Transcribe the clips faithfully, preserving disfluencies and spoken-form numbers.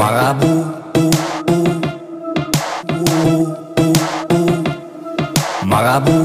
Марабу, Марабу.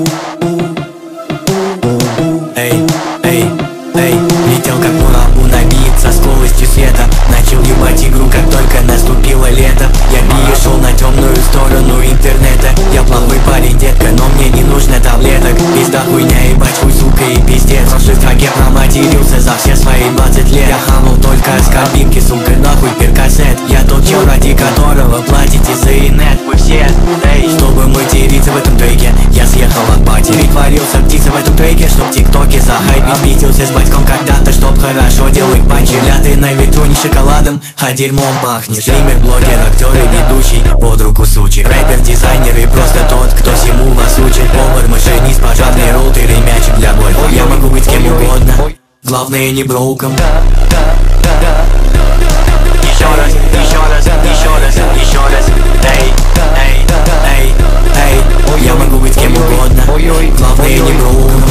Эй, эй, эй, летел как марабу, набит со скоростью света. Начал ебать игру, как только наступило лето. Я перешел на темную сторону интернета. Я плохой парень, детка, но мне не нужно таблеток. Пизда хуйня, ебать, хуй, сука и пиздец. В прошлой строке проматерился за все свои двадцать лет. Я хамал только с кабинки, сука, нахуй перкассет. Я тот чел, ради которого платите за инет. Вы все, эй, чтобы материться в этом треке, я съехал от пати. Притворился птицей в этом треке, чтоб тиктоке захайпить. Битился с батьком когда-то, чтоб хорошо делать панчи. Ляты на ветру не шоколадом, а дерьмом пахнет. Стример, блогер, актер и ведущий, под руку сучек. Рэпер, дизайнер и просто тот, кто всему вас учит. Повар, машинист, пожарный, роутер и мячик для гольфа. Я могу быть кем угодно, главное не броуком. Еще раз, еще раз, еще раз, еще раз. Эй, эй, эй, эй. Я могу быть кем угодно, главное не броуком.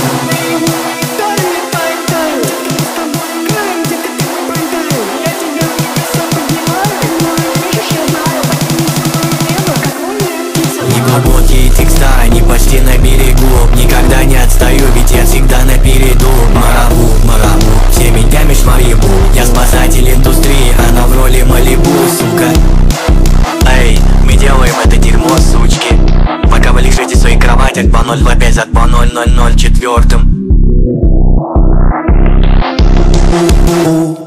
Глубокие текста, они почти на берегу. Никогда не отстаю, ведь я всегда напереду. Марабу, марабу, все меня меж марибу. Я спасатель индустрии, она в роли Малибу, сука. Эй, мы делаем это дерьмо, сучки. Пока вы лежите в своих кроватях по ноль два пять от по ноль ноль ноль четвертым.